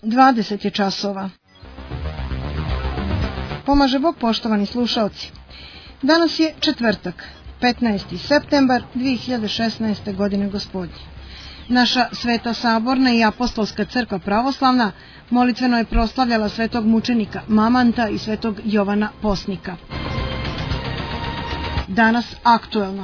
20 je časova. Pomaže Bog, poštovani slušalci. Danas je četvrtak, 15. septembar 2016. godine gospodnje. Naša Sveta Saborna i Apostolska crkva pravoslavna molitveno je proslavljala svetog mučenika Mamanta i svetog Jovana Posnika. Danas aktuelno.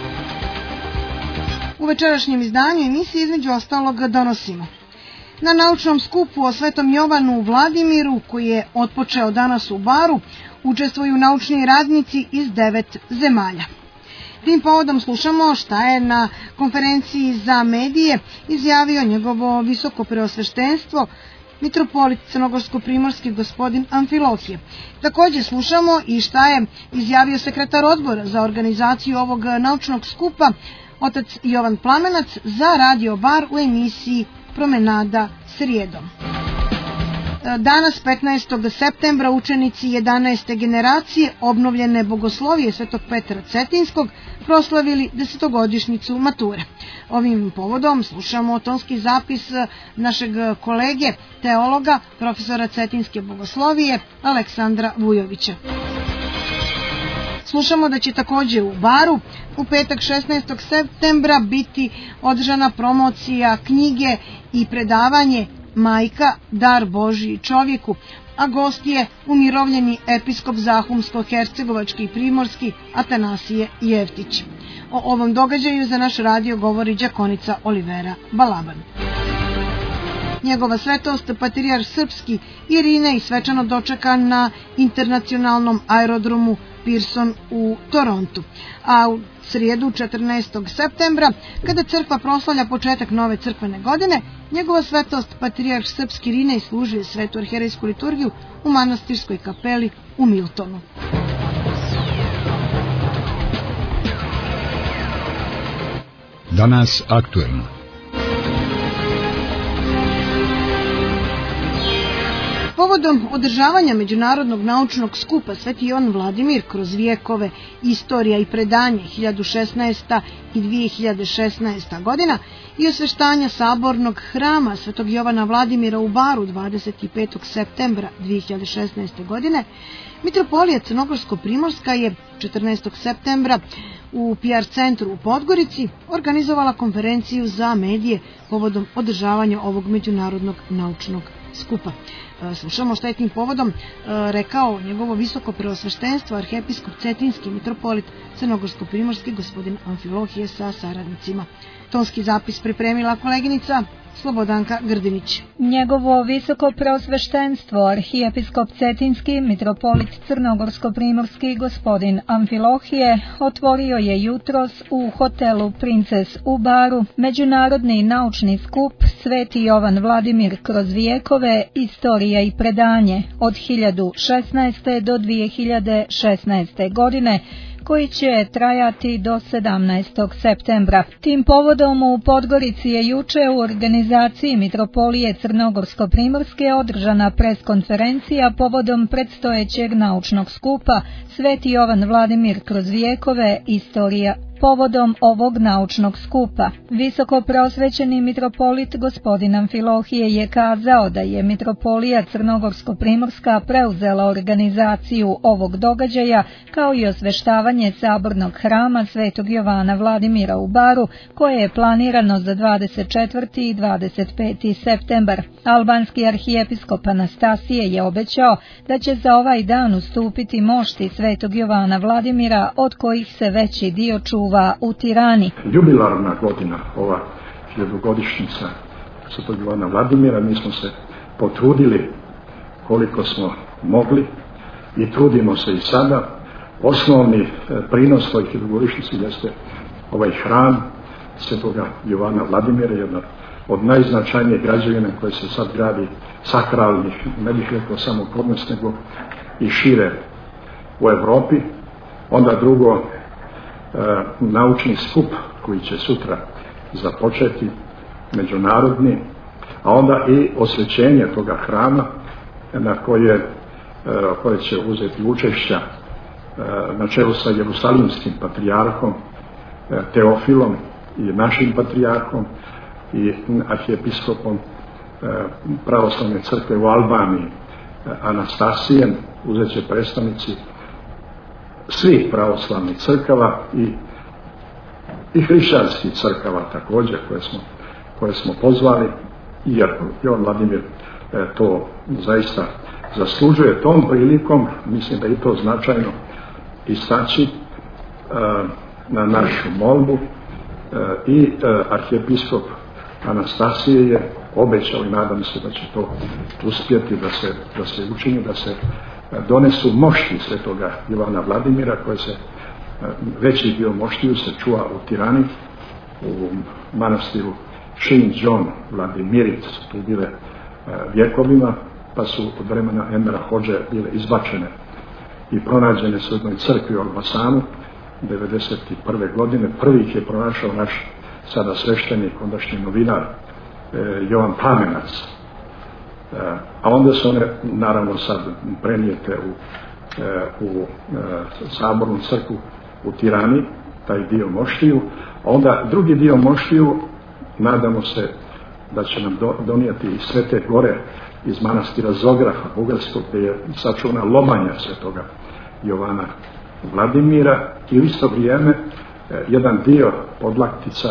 U večerašnjem izdanju emisije između ostalog donosimo: na naučnom skupu o svetom Jovanu Vladimiru, koji je otpočeo danas u Baru, učestvuju naučni radnici iz 9 zemalja. Tim povodom slušamo šta je na konferenciji za medije izjavio njegovo visoko preosveštenstvo mitropolit crnogorsko-primorski gospodin Amfilohije. Također slušamo i šta je izjavio sekretar odbora za organizaciju ovog naučnog skupa, otac Jovan Plamenac, za Radio Bar u emisiji Promenada srijedom. Danas, 15. septembra, učenici 11. generacije obnovljene bogoslovije Svetog Petra Cetinskog proslavili 10-godišnjicu mature. Ovim povodom slušamo tonski zapis našeg kolege, teologa, profesora Cetinske bogoslovije Aleksandra Vujovića. Slušamo da će također u Baru u petak 16. septembra biti održana promocija knjige i predavanje Majka, dar Božji čovjeku, a gost je umirovljeni episkop Zahumsko-hercegovački i primorski Atanasije Jeftić. O ovom događaju za naš radio govori đakonica Olivera Balaban. Njegova svetost patrijarh srpski Irine i svečano dočekan na internacionalnom aerodromu Pearson u Torontu. A u srijedu 14. septembra, kada crkva proslavlja početak nove crkvene godine, njegova svetost patrijarh srpski Irine služuje svetu arherejsku liturgiju u manastirskoj kapeli u Miltonu. Danas aktuelno. Povodom održavanja Međunarodnog naučnog skupa Sveti Jovan Vladimir kroz vijekove, istorija i predanje 1016. i 2016. godina i osveštanja sabornog hrama Svetog Jovana Vladimira u Baru 25. septembra 2016. godine, mitropolija Crnogorsko-primorska je 14. septembra u PR centru u Podgorici organizovala konferenciju za medije povodom održavanja ovog Međunarodnog naučnog skupa. Slušamo šta je tim povodom rekao njegovo visoko preosveštenstvo arhiepiskop Cetinski mitropolit crnogorsko-primorski gospodin Amfilohije sa saradnicima. Tonski zapis pripremila koleginica Slobodanka Grdinić. Njegovo visoko preosveštenstvo arhiepiskop Cetinski mitropolit crnogorsko-primorski gospodin Amfilohije otvorio je jutros u hotelu Princes u Baru Međunarodni naučni skup Sveti Jovan Vladimir kroz vijekove, istorija i predanje od 1016. do 2016. godine, koji će trajati do 17. septembra. Tim povodom u Podgorici je juče u organizaciji mitropolije Crnogorsko-primorske održana preskonferencija povodom predstojećeg naučnog skupa Sveti Jovan Vladimir kroz vijekove, istorija. Povodom ovog naučnog skupa, visoko preosvećeni mitropolit gospodin Amfilohije je kazao da je mitropolija Crnogorsko-primorska preuzela organizaciju ovog događaja kao i osveštavanje sabornog hrama Svetog Jovana Vladimira u Baru, koje je planirano za 24. i 25. septembar. Albanski arhijepiskop Anastasije je obećao da će za ovaj dan ustupiti mošti Svetog Jovana Vladimira, od kojih se veći dio čuva u Tirani. Jubilarna godina, ova 1000-godišnjica Svetog Jovana Vladimira, mi smo se potrudili koliko smo mogli i trudimo se i sada. Osnovni prinos toj 1000-godišnjici jeste ovaj hram Svetoga Jovana Vladimira, jedna od najznačajnijih građevina koje se sad gradi, sakralnih, ne bih rekao samo kod nas, nego i šire u Evropi. Onda drugo, naučni skup koji će sutra započeti, međunarodni, a onda i osvećenje toga hrama na koje će uzeti učešća na čelu sa jerusalimskim patrijarhom Teofilom i našim patrijarhom i arhijepiskopom pravoslavne crkve u Albaniji Anastasijem, uzet će predstavnici svih pravoslavnih crkava i hrišćanskih crkava također koje smo pozvali, jer Jovan Vladimir to zaista zaslužuje. Tom prilikom mislim da je to značajno istaći na našu molbu i arhijepiskop Anastasije je obećao i nadam se da će to uspjeti da se učini, da se donesu mošti svetoga Jovana Vladimira, koje se veći dio moštiju se čuva u Tirani, u manastiru Šin Džon Vladimiric, su tu bile vjekovima, pa su od vremena Envera Hodže bile izbačene i pronađene su u jednoj crkvi u Elbasanu 1991. godine. Prvi ih je pronašao naš sada sveštenik, ondašnji novinar Jovan Plamenac, a onda su one naravno sad prenijete u sabornu crkvu u Tirani, taj dio moštiju, a onda drugi dio moštiju nadamo se da će nam donijeti iz Svete Gore iz manastira Zografa bugarskog, gdje je sačuvana lomanja svetoga Jovana Vladimira, i u isto vrijeme jedan dio podlaktica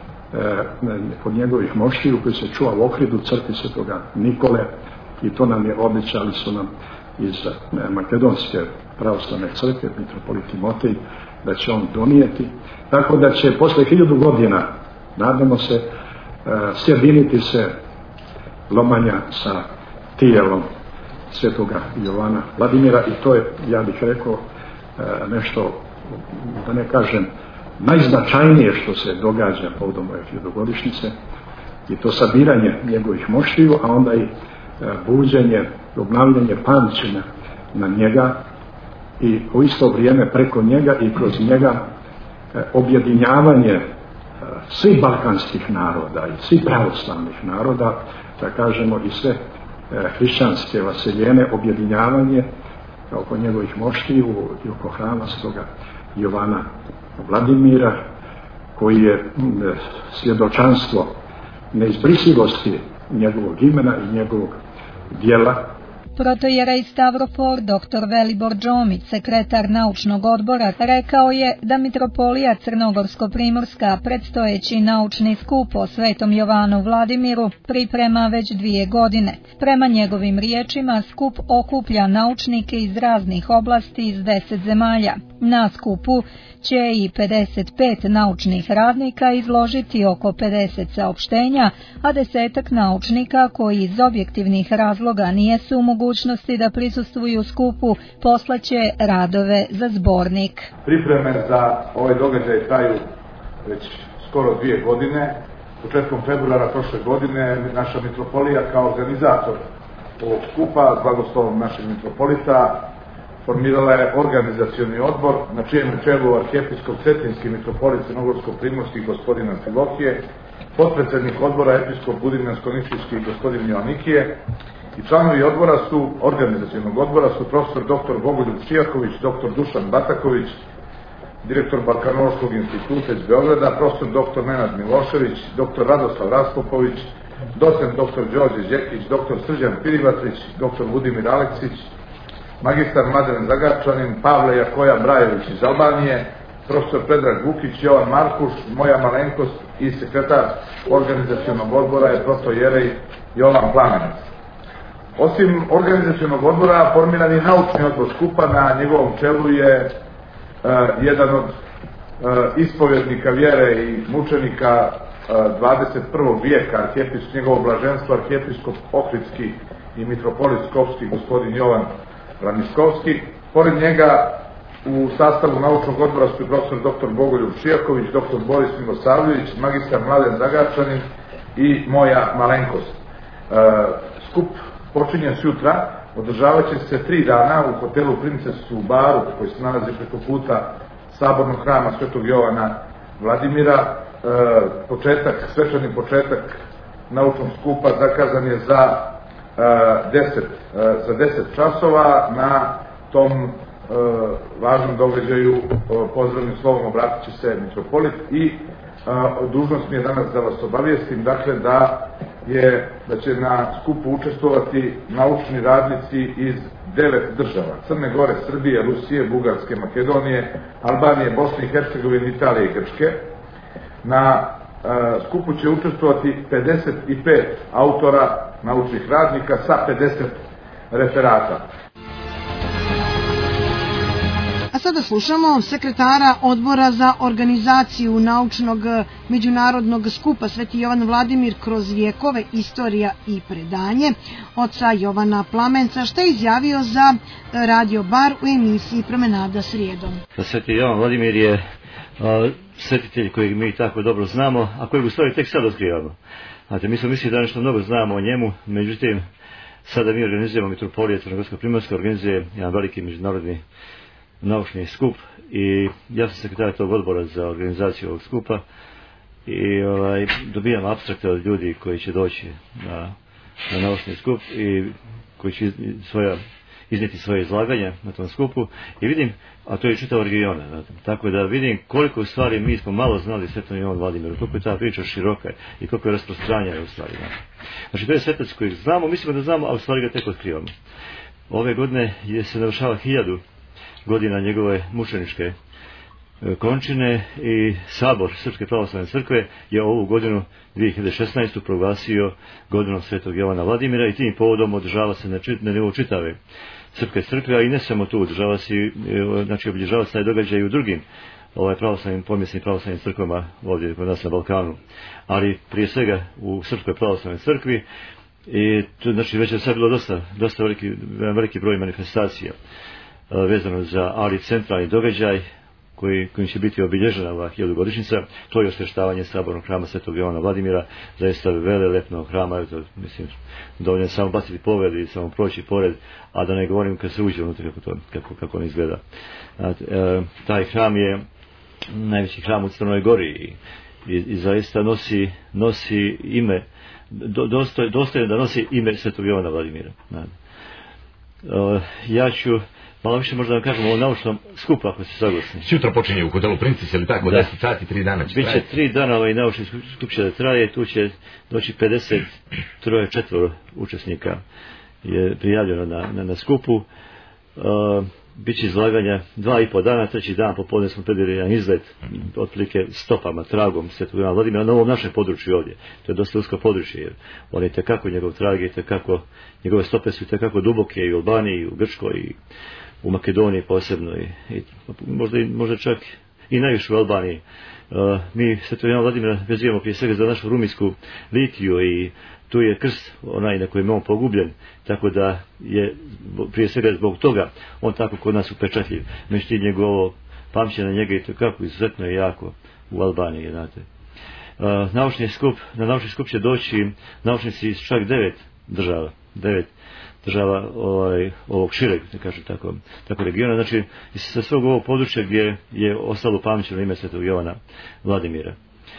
kod njegovih moštiju koji se čuva u Ohridu crkvi svetoga Nikole, i to nam je obećali su nam iz Makedonske pravoslavne crkve mitropolit Timotej, da će on donijeti, tako da će posle 1000 godina nadamo se sjediniti se lomanja sa tijelom svetoga Jovana Vladimira, i to je, ja bih rekao, nešto, da ne kažem, najznačajnije što se događa povodom ove 1000-godišnjice, i to sabiranje njegovih moštiju, a onda i buđenje, obnavljanje pamćenja na njega, i u isto vrijeme preko njega i kroz njega objedinjavanje svih balkanskih naroda i svih pravoslavnih naroda, da kažemo i sve hrišćanske vaseljene, objedinjavanje oko njegovih moštiju i oko hrama svetoga Jovana Vladimira, koji je svjedočanstvo neizbrisivosti njegovog imena i njegovog djela. Protojerej Stavrofor dr. Velibor Džomić, sekretar naučnog odbora, rekao je da mitropolija Crnogorsko-primorska predstojeći naučni skup o svetom Jovanu Vladimiru priprema već 2 godine. Prema njegovim riječima, skup okuplja naučnike iz raznih oblasti iz 10 zemalja. Na skupu će i 55 naučnih radnika izložiti oko 50 saopštenja, a 10 naučnika koji iz objektivnih razloga nijesu u mogućnosti da prisustvuju skupu poslaće radove za zbornik. Pripreme za ovaj događaj traju već skoro 2 godine. Početkom februara prošle godine naša mitropolija kao organizator ovog skupa, s blagoslovom našeg mitropolita, formirala je organizacioni odbor na čijem čelu arhijepiskop Cetinski mitropolit Crnogorsko-primorski gospodin Amfilohije, potpredsjednik odbora episkop Budimljansko-nišlijski gospodin Joannikije, i članovi odbora su, organizacionog odbora su profesor dr. Bogoljub Čijaković, dr. Dušan Bataković, direktor Balkanološkog instituta iz Beograda, profesor dr. Nenad Milošević, dr. Radoslav Raspopović, docent dr. Đorđe Đekić, dr. Srđan Pirivatrić, dr. Budimir Aleksić, magistar Mladen Zagarčanin, Pavle Jakoja Brajević iz Albanije, profesor Predrag Vukić, Jovan Markuš, moja malenkost i sekretar organizacionog odbora je protojerej Jovan Plamenac. Osim organizacionog odbora, formiran je naučni odbor skupa, na njegovom čelu je jedan od ispovjednika vjere i mučenika 21. vijeka, njegovo blaženstvo arhijepiskop Ohridski i mitropolit Skopski gospodin Jovan Vraniskovski. Pored njega u sastavu naučnog odbora su profesor dr. Bogoljub Čijaković, dr. Boris Milosavljević, magistar Mladen Zagarčanin i moja malenkost. Skup počinje sutra, održavat će se 3 dana u hotelu Princes u Baru, koji se nalazi preko puta sabornog hrama svetog Jovana Vladimira. Svečani početak naučnog skupa zakazan je za 10 časova. Na tom važnom događaju pozdravnim slovom obratit će se mitropolit i dužnost mi je danas da vas obavijestim, dakle da će na skupu učestvovati naučni radnici iz 9 država: Crne Gore, Srbije, Rusije, Bugarske, Makedonije, Albanije, Bosne i Hercegovine, Italije i Grčke. Na skupu će učestvovati 55 autora, naučnih radnika sa 50 referata. A sada slušamo sekretara Odbora za organizaciju naučnog međunarodnog skupa Sveti Jovan Vladimir kroz vjekove, istorija i predanje, oca Jovana Plamenca, što je izjavio za Radio Bar u emisiji Promenada srijedom. Sveti Jovan Vladimir je svetitelj kojeg mi tako dobro znamo, a kojeg u stvari tek sad otkrivamo. Znate, mi smo mislili da nešto mnogo znamo o njemu, međutim, sada mi organizujemo, Mitropolija Crnogorsko-Primorska organizuje jedan veliki međunarodni naučni skup i ja sam sekretar tog odbora za organizaciju ovog skupa i dobijam apstrakte od ljudi koji će doći na naučni skup i koji će iznijeti svoje izlaganje na tom skupu i vidim, a to je čitava regiona, tako da vidim koliko u stvari mi smo malo znali Svetom Jovanu Vladimiru, koliko je ta priča široka i koliko je rasprostranjena u stvari. Znači to je svetac kojeg znamo, mislimo da znamo, a u stvari ga tek otkrivamo. Ove godine se navršava 1000 godina njegove mučeničke končine i Sabor Srpske pravoslavne crkve je ovu godinu 2016. proglasio godinom Svetog Jovana Vladimira i tim povodom održava se na nivou čitave Srpske crkve, a i ne samo tu, obilježava se taj događaj i u drugim pravoslavnim, pomjesnim pravoslavnim crkvama ovdje kod nas na Balkanu, ali prije svega u Srpskoj pravoslavnoj crkvi i tu, znači, već je sad bilo dosta veliki broj manifestacija vezano za centralni događaj kojim će biti obilježena ova 1000-godišnjica, to je osvještavanje sabornog hrama Svetog Jovana Vladimira, zaista velelepnog hrama, mislim, dovoljno samo baciti pogled i samo proći pored, a da ne govorim kad se uđe unutra kako on izgleda. Taj hram je najveći hram u Crnoj Gori i zaista nosi ime, dostojno da nosi ime Svetog Jovana Vladimira. Ja ću malo više možda da kažemo o naučnom skupu, ako se saglasni. Sutra počinje u hotelu Princes, ili tako, 10 sati, 3 dana će trajati. Biće 3 dana ovaj naučni skup će da traje, tu će doći 53-4 učesnika je prijavljeno na skupu. Biće izlaganja 2,5 dana, 3. dan popodne smo predvidjeli jedan izlet, otprilike stopama, tragom Svetog Jovana Vladimira na ovom našem području ovdje. To je dosta usko područje, jer on je tekako njegov trag i tekako, njegove stope su tekako duboke i u Albaniji, i u Grčkoj, i u Makedoniji posebno, i možda čak i najviše u Albaniji. Mi Svetog Jovana Vladimira vezujemo prije svega za našu rumijsku litiju i tu je krst onaj na kojem je on pogubljen, tako da je prije svega zbog toga on tako kod nas upečatljiv. Međutim, njegovo pamćenje na njega je kako izuzetno je jako u Albaniji, znate. Na naučni skup će doći naučnici iz čak 9 država ovog šireg, da kažem tako regiona, znači sa svog ovog područja gdje je ostalo pamćeno ime Svetog Jovana Vladimira.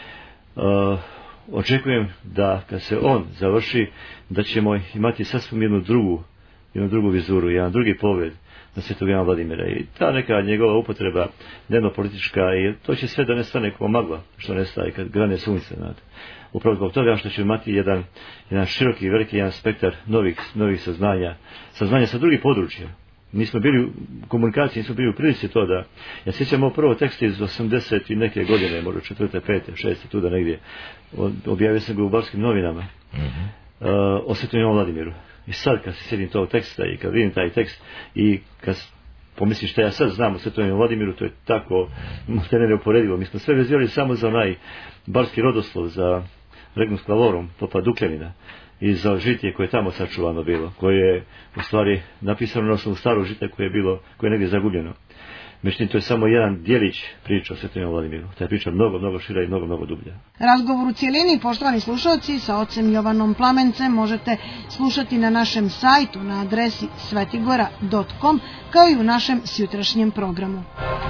Očekujem da kad se on završi, da ćemo imati sasvim jednu drugu vizuru, jedan drugi pogled na Svetog Jovana Vladimira i ta neka njegova upotreba dnevno politička, i to će sve da nestane kao magla što nestaje kad grane sunce, znate. Upravo zbog toga što ćemo imati jedan široki, veliki jedan spektar novih saznanja sa drugih područja. Nismo bili u komunikaciji, nismo bili u prilici to da... Ja sjećam ovo prvo tekst iz 80 i neke godine, možda 4., 5., 6. tu da negdje. Objavio sam ga u Barskim novinama o Svetom Jovanu Vladimiru. I sad kad se sjedim tog teksta i kad vidim taj tekst i kad pomislim što ja sad znam o Svetom Jovanu Vladimiru, to je tako neuporedivo. Mi smo sve vezivali samo za onaj barski rodoslov, za Regnum Sclavorum, popa Dukljanina, i za žitije koje je tamo sačuvano bilo, koje je u stvari napisano na osnovu starog žita koje je negdje zagubljeno. Međutim, to je samo jedan dijelić priča o Svetom Jovanu Vladimiru. Ta je priča mnogo šira i mnogo dublja. Razgovor u cijelini, poštovani slušalci, sa ocem Jovanom Plamencem možete slušati na našem sajtu na adresi svetigora.com, kao i u našem sjutrašnjem programu.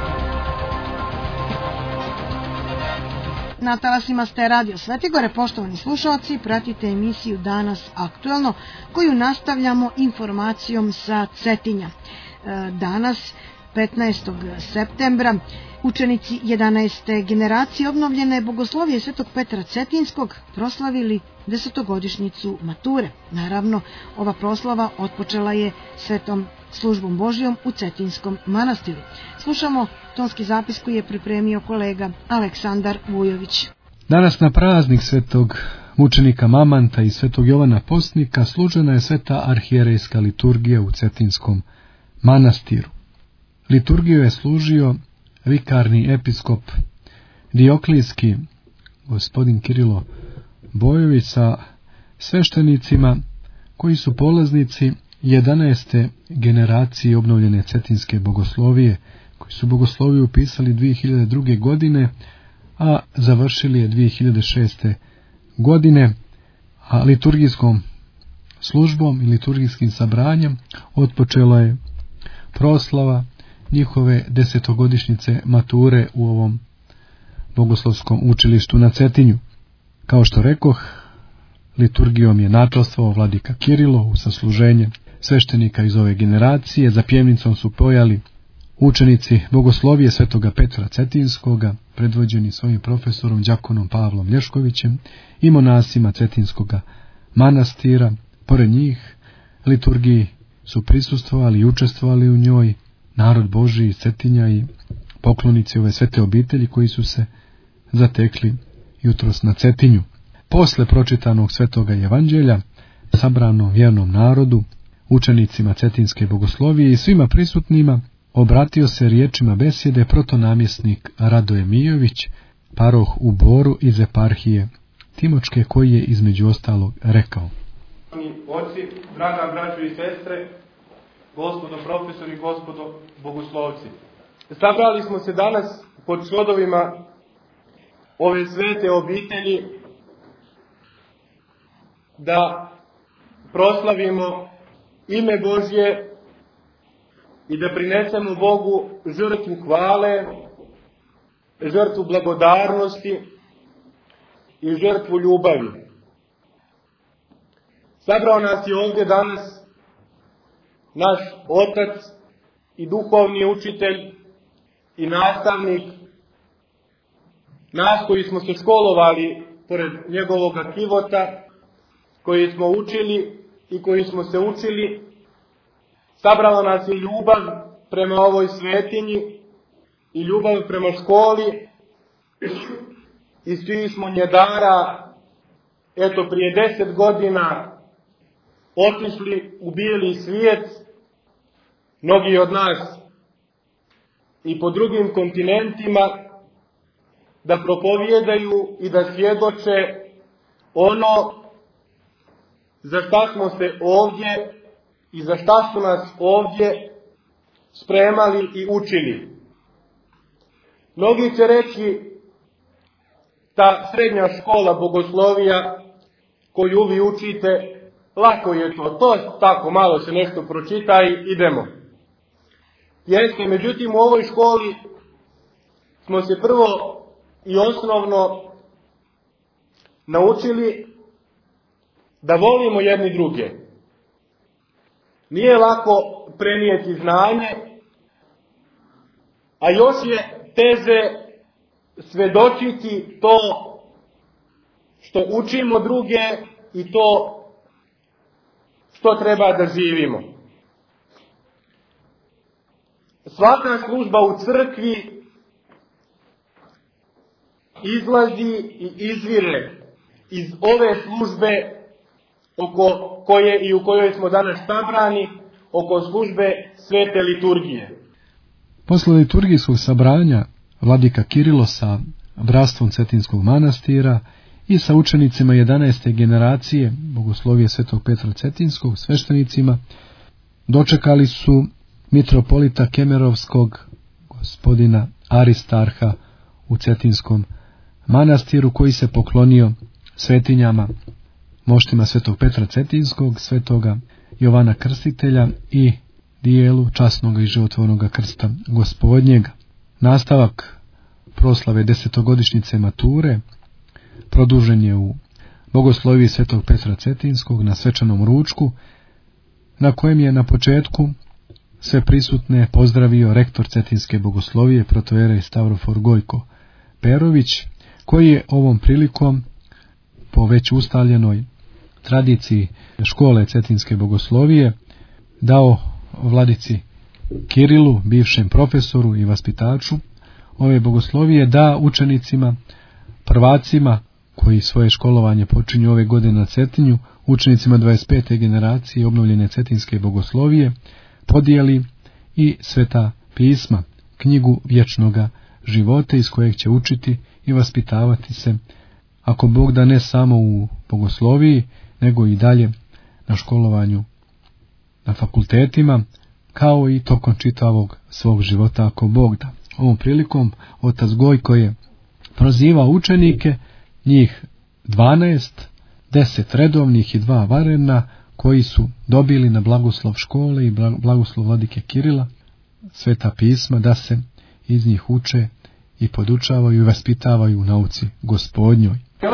Na talasima ste Radio Svetigore, poštovani slušalci, pratite emisiju Danas aktuelno, koju nastavljamo informacijom sa Cetinja. Danas 15. septembra učenici 11. generacije obnovljene Bogoslovije Svetog Petra Cetinskog proslavili 10-godišnjicu mature. Naravno, ova proslava otpočela je svetom službom Božjom u Cetinskom manastiru. Slušamo tonski zapis koji je pripremio kolega Aleksandar Vujović. Danas na praznik svetog mučenika Mamanta i svetog Jovana Postnika služena je sveta arhijerejska liturgija u Cetinskom manastiru. Liturgiju je služio vikarni episkop Dioklijski, gospodin Kirilo Bojović, sa sveštenicima koji su polaznici 11. generacije obnovljene Cetinske bogoslovije, koji su bogosloviju upisali 2002. godine, a završili je 2006. godine, a liturgijskom službom i liturgijskim sabranjem otpočela je proslava njihove 10-godišnjice mature u ovom bogoslovskom učilištu na Cetinju. Kao što rekoh, liturgijom je načastvovao vladika Kirilo u sasluženje sveštenika iz ove generacije. Za pjevnicom su pojali učenici Bogoslovije Svetoga Petra Cetinskoga, predvođeni svojim profesorom đakonom Pavlom Lješkovićem i monasima Cetinskoga manastira. Pored njih liturgiji su prisustvovali i učestvovali u njoj narod Božji iz Cetinja i poklonici ove svete obitelji koji su se zatekli jutros na Cetinju. Posle pročitanog svetoga evanđelja, sabranom vjernom narodu, učenicima Cetinske bogoslovije i svima prisutnima, obratio se riječima besjede protonamjesnik Radoje Mijović, paroh u Boru iz eparhije Timočke, koji je između ostalog rekao: Oci, draga braćo i sestre, gospodo profesori, gospodo bogoslovci. Sabrali smo se danas pod svodovima ove svete obitelji da proslavimo ime Božje i da prinesemo Bogu žrtvu hvale, žrtvu blagodarnosti i žrtvu ljubavi. Sabrao nas je ovdje danas naš otac i duhovni učitelj i nastavnik, nas koji smo se školovali pored njegovog kivota, koji smo učili i koji smo se učili. Sabrala nas je ljubav prema ovoj svetinji i ljubav prema školi i svi smo njedara, eto prije 10 godina, otišli u bijeli svijet, mnogi od nas i po drugim kontinentima, da propovijedaju i da svjedoče ono za šta smo se ovdje i za šta su nas ovdje spremali i učili. Mnogi će reći, ta srednja škola bogoslovija koju vi učite, lako je to tako malo se nešto pročita i idemo. Jeste, međutim u ovoj školi smo se prvo i osnovno naučili da volimo jedni druge. Nije lako prenijeti znanje, a još je teže svedočiti to što učimo druge i to što treba da živimo. Svaka služba u crkvi izlazi i izvire iz ove službe oko koje i u kojoj smo danas sabrani, oko službe svete liturgije. Posle liturgijskog sabranja vladika Kirilo sa bratstvom Cetinskog manastira i sa učenicima 11. generacije Bogoslovije Svetog Petra Cetinskog, sveštenicima, dočekali su mitropolita Kemerovskog, gospodina Aristarha u Cetinskom manastiru, koji se poklonio svetinjama, moštima Svetog Petra Cetinskog, Svetoga Jovana Krstitelja i dijelu časnog i životvornog krsta Gospodnjega. Nastavak proslave 10-godišnjice mature produžen je u Bogosloviji Svetog Petra Cetinskog na svečanom ručku, na kojem je na početku sve prisutne pozdravio rektor Cetinske bogoslovije protoijerej Stavrofor Gojko Perović, koji je ovom prilikom po već ustaljenoj tradiciji škole Cetinske bogoslovije dao vladici Kirilu, bivšem profesoru i vaspitaču ove bogoslovije, da učenicima, prvacima koji svoje školovanje počinju ove godine na Cetinju, učenicima 25. generacije obnovljene Cetinske bogoslovije, podijeli i Sveta pisma, knjigu vječnoga života iz kojeg će učiti i vaspitavati se, ako Bog da, ne samo u bogosloviji, nego i dalje na školovanju na fakultetima, kao i tokom čitavog svog života, ako Bog da. Ovom prilikom otac Gojko je prozivao učenike, njih 12, 10 redovnih i 2 vanredna, koji su dobili na blagoslov škole i blagoslov vladike Kirila Sveta pisma, da se iz njih uče i podučavaju i vaspitavaju u nauci Gospodnjoj.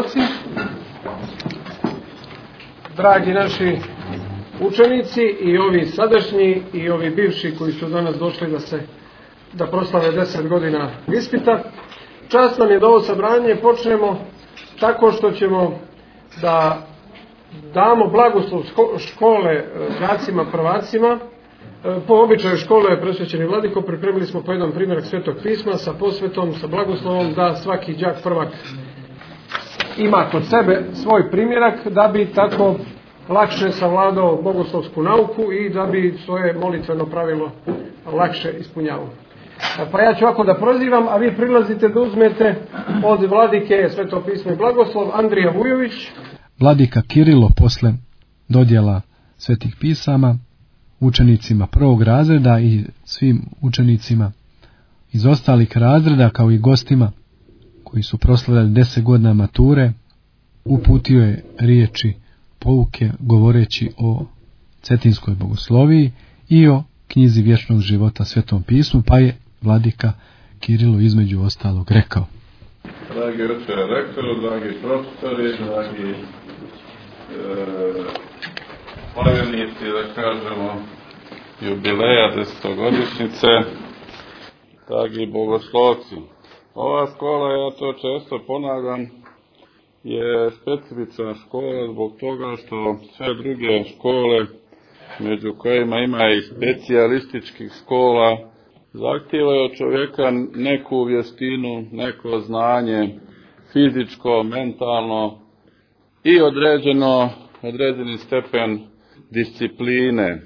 Dragi naši učenici, i ovi sadašnji i ovi bivši koji su danas došli da proslave 10 godina ispita, čast nam je da ovo sabranje počnemo tako što ćemo da damo blagoslov škole đacima prvacima. Po običaju škole presvećeni vladiko pripremili smo po jedan primjerak Svetog pisma sa posvetom, sa blagoslovom, da svaki đak prvak ima kod sebe svoj primjerak, da bi tako lakše savladao bogoslovsku nauku i da bi svoje molitveno pravilo lakše ispunjavao. Pa ja ću ovako da prozivam, a vi prilazite da uzmete od vladike Sveto pismo i blagoslov Andrija Vujović. Vladika Kirilo posle dodjela svetih pisama učenicima prvog razreda i svim učenicima iz ostalih razreda, kao i gostima koji su proslavljali 10 godina mature, uputio je riječi pouke govoreći o Cetinskoj bogosloviji i o knjizi vječnog života Svetom pismu, pa je vladika Kirilo između ostalog rekao: Dragi oče rektoru, dragi profesori, dragi slavljenici, da kažemo, jubileja 10-godišnjice, dragi bogoslovci. Ova škola, ja to često ponavljam, je specifična škola zbog toga što sve druge škole, među kojima ima i specijalističkih škola, zahtijevaju od čovjeka neku vještinu, neko znanje, fizičko, mentalno i određeni stepen discipline.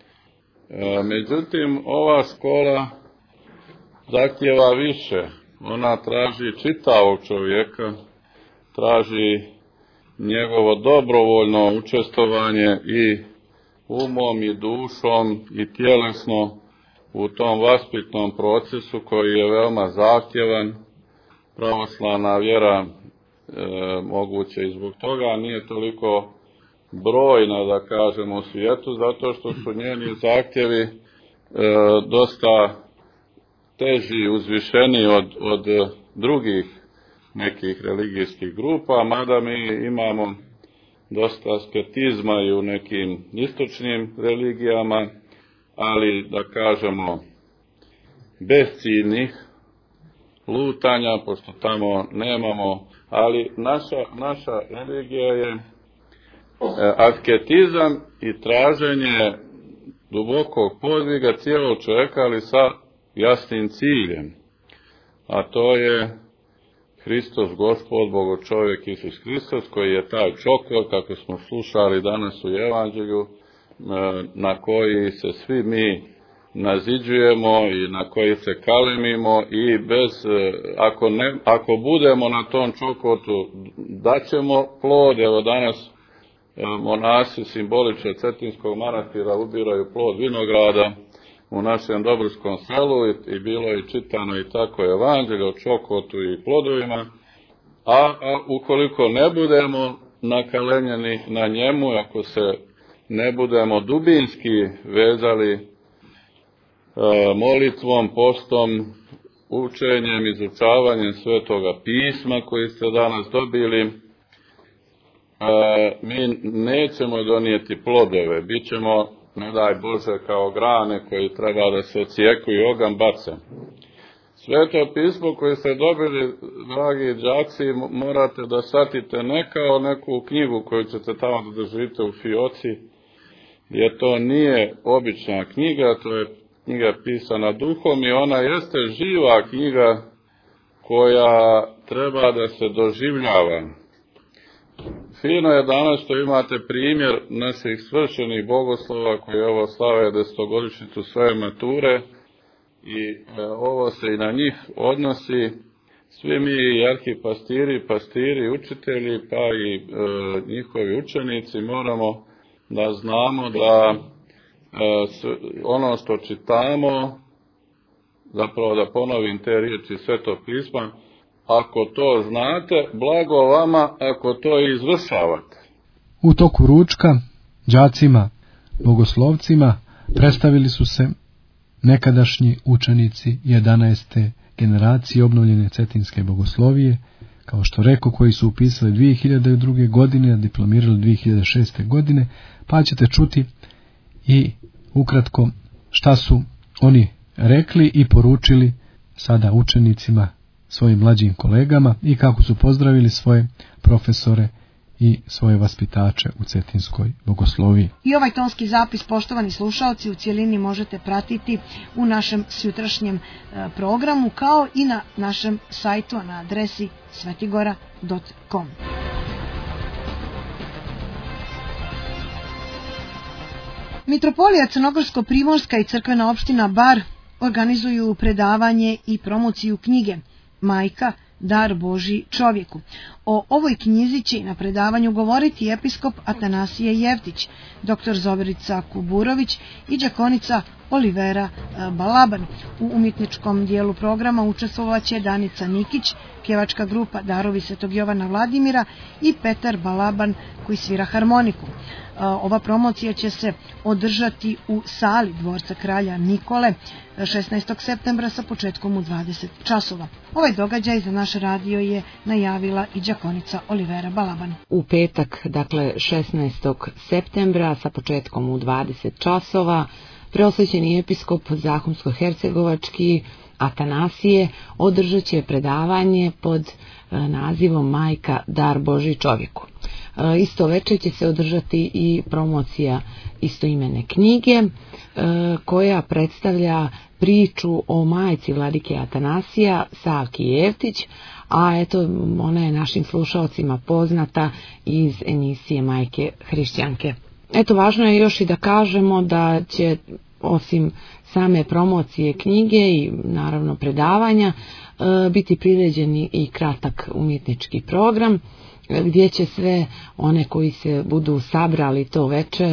Međutim, ova škola zahtijeva više. Ona traži čitavog čovjeka, traži njegovo dobrovoljno učestvovanje i umom i dušom i tjelesno u tom vaspitnom procesu koji je veoma zahtjevan. Pravoslavna vjera moguće i zbog toga nije toliko brojna, da kažemo, u svijetu, zato što su njeni zahtjevi dosta teži, uzvišeni od drugih nekih religijskih grupa, mada mi imamo dosta asketizma i u nekim istočnim religijama, ali, da kažemo, bezciljnih lutanja, pošto tamo nemamo, ali naša religija je asketizam i traženje dubokog podviga cijelog čovjeka, ali sa jasnim ciljem, a to je Hristos Gospod, Bogočovjek Isus Hristos, koji je taj čokor, kako smo slušali danas u Evanđelju, na koji se svi mi naziđujemo i na koji se kalemimo, i ako budemo na tom čokotu daćemo plod. Evo danas monasi simbolično Cetinskog manastira ubiraju plod vinograda u našem Dobrskom selu i bilo je čitano i tako Evanđelje o čokotu i plodovima, a ukoliko ne budemo nakalenjeni na njemu, ako se ne budemo dubinski vezali molitvom, postom, učenjem, izučavanjem Svetoga pisma koji ste danas dobili, mi nećemo donijeti plodove, bit ćemo ne daj Bože, kao grane koji treba da se ocijeku i ogan bace. Sveto pismo koje ste dobili, dragi đaci, morate da shvatite ne kao neku knjigu koju ćete tamo da držite u fioci, jer to nije obična knjiga, to je knjiga pisana duhom i ona jeste živa knjiga koja treba da se doživljava. Fino je danas što imate primjer naših svršenih bogoslova koji ovo slave 10-godišnjicu svoje mature i ovo se i na njih odnosi. Svi mi i arhipastiri, pastiri, učitelji pa i njihovi učenici moramo da znamo da ono što čitamo, zapravo da ponovim te riječi Svetog pisma, ako to znate, blago vama ako to izvršavate. U toku ručka đacima, bogoslovcima predstavili su se nekadašnji učenici 11. generacije obnovljene cetinske bogoslovije, kao što reko, koji su upisali 2002. godine, a diplomirali 2006. godine, pa ćete čuti i ukratko šta su oni rekli i poručili sada učenicima, svojim mlađim kolegama i kako su pozdravili svoje profesore i svoje vaspitače u cetinskoj bogosloviji. I ovaj tonski zapis, poštovani slušalci, u cjelini možete pratiti u našem sutrašnjem programu, kao i na našem sajtu na adresi svetigora.com. Mitropolija Crnogorsko-primorska i crkvena opština Bar organizuju predavanje i promociju knjige Majka, dar Božji čovjeku. O ovoj knjizi će na predavanju govoriti episkop Atanasije Jevtić, dr. Zoberica Kuburović i đakonica Olivera Balaban. U umjetničkom dijelu programa učestvovaće Danica Nikić, pjevačka grupa Darovi Svetog Jovana Vladimira i Petar Balaban koji svira harmoniku. Ova promocija će se održati u sali dvorca kralja Nikole 16. septembra sa početkom u 20 časova. Ovaj događaj za naš radio je najavila i đakonica Olivera Balaban. U petak, dakle 16. septembra sa početkom u 20 časova, preosvećeni episkop Zahumsko-hercegovački Atanasije održat će predavanje pod nazivom Majka, dar Božji čovjeku. Isto večer će se održati i promocija istoimene knjige koja predstavlja priču o majci vladike Atanasija, Savki Jevtić, a eto ona je našim slušalcima poznata iz emisije Majke hrišćanke. Eto, važno je još i da kažemo da će osim same promocije knjige i naravno predavanja biti priređen i kratak umjetnički program gdje će sve one koji se budu sabrali to veče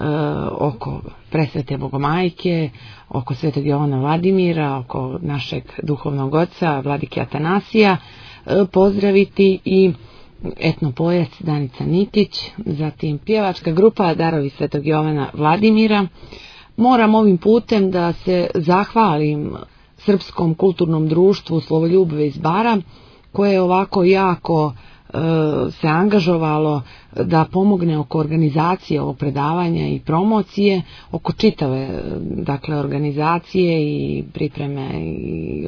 oko presvete Bogomajke, oko Svetog Jovana Vladimira, oko našeg duhovnog oca vladike Atanasija pozdraviti i etnopojac Danica Nikić, zatim pjevačka grupa Darovi Svetog Jovana Vladimira. Moram ovim putem da se zahvalim Srpskom kulturnom društvu Slovoljubove iz Bara, koje je ovako jako se angažovalo da pomogne oko organizacije ovog predavanja i promocije, oko čitave dakle organizacije i pripreme i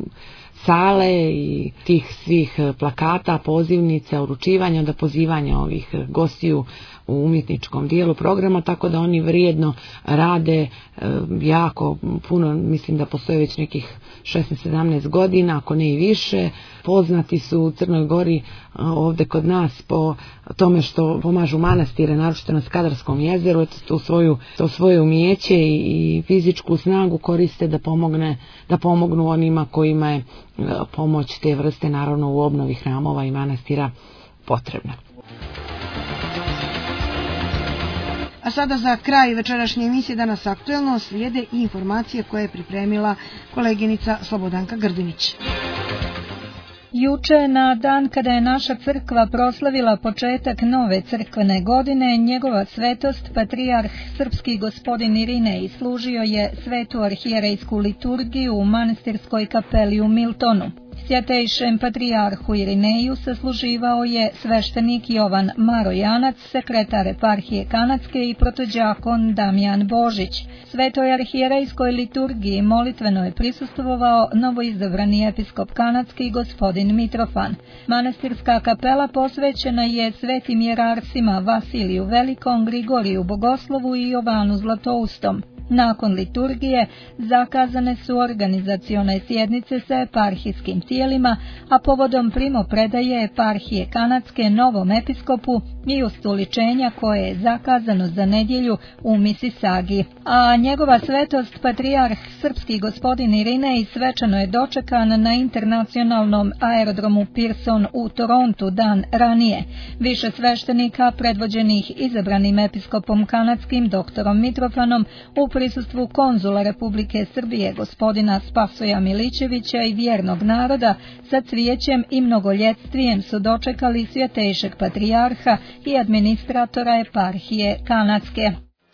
sale i tih svih plakata, pozivnica, uručivanja, onda pozivanja ovih gostiju u umjetničkom dijelu programa, tako da oni vrijedno rade jako puno, mislim da postoje već nekih 16-17 godina, ako ne i više. Poznati su u Crnoj Gori ovdje kod nas po tome što pomažu manastire, naročito na Skadarskom jezeru, to svoje umijeće i fizičku snagu koriste da pomognu onima kojima je pomoć te vrste naravno u obnovi hramova i manastira potrebna. A sada za kraj večerašnje emisije Danas aktuelno slijede i informacije koje je pripremila koleginica Slobodanka Grdinić. Juče, na dan kada je naša crkva proslavila početak nove crkvene godine, njegova svetost, patrijarh srpski gospodin Irinej, služio je svetu arhijerejsku liturgiju u manastirskoj kapeli u Miltonu. Svjetejšem patrijarhu Irineju sasluživao je sveštenik Jovan Marojanac, sekretar eparhije Kanadske i protođakon Damjan Božić. Svetoj arhijerejskoj liturgiji molitveno je prisustvovao novoizabrani episkop kanadski gospodin Mitrofan. Manastirska kapela posvećena je svetim jerarsima Vasiliju Velikom, Grigoriju Bogoslovu i Jovanu Zlatoustom. Nakon liturgije zakazane su organizacione sjednice sa eparhijskim tijelima, a povodom primopredaje eparhije Kanadske novom episkopu i ustoličenja koje je zakazano za nedjelju u Misisagi. A njegova svetost patrijarh srpski gospodin Irinej svečano je dočekan na internacionalnom aerodromu Pearson u Torontu dan ranije. Više sveštenika predvođenih izabranim episkopom kanadskim doktorom Mitrofanom u prisustvu konzula Republike Srbije gospodina Spasoja Milićevića i vjernog naroda sa cvijećem i mnogoljetstvijem su dočekali svjetejšeg patrijarha i administratora eparhije Kanadske.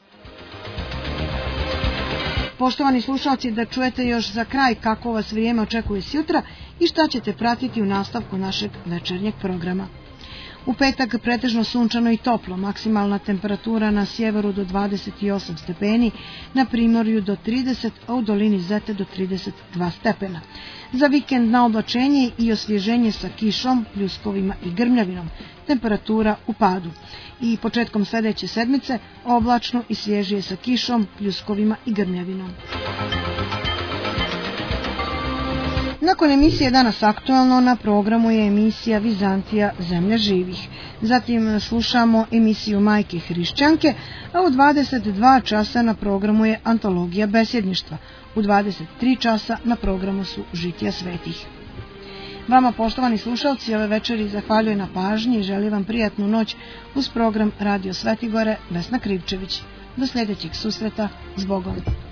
Poštovani slušalci, da čujete još za kraj kako vas vrijeme očekuje sjutra i šta ćete pratiti u nastavku našeg večernjeg programa. U petak pretežno sunčano i toplo, maksimalna temperatura na sjeveru do 28 stepeni, na primorju do 30, a u dolini Zete do 32 stepena. Za vikend na oblačenje i osvježenje sa kišom, pljuskovima i grmljavinom, temperatura u padu. I početkom sljedeće sedmice oblačno i svježije sa kišom, pljuskovima i grmljavinom. Nakon emisije Danas aktualno na programu je emisija Vizantija zemlja živih. Zatim slušamo emisiju Majke hrišćanke, a u 22 časa na programu je Antologija besjedništva. U 23 časa na programu su Žitija svetih. Vama, poštovani slušalci, ove večeri zahvaljujem na pažnji i želim vam prijatnu noć uz program Radio Svetigore Vesna Krivčević. Do sljedećeg susreta, s Bogom.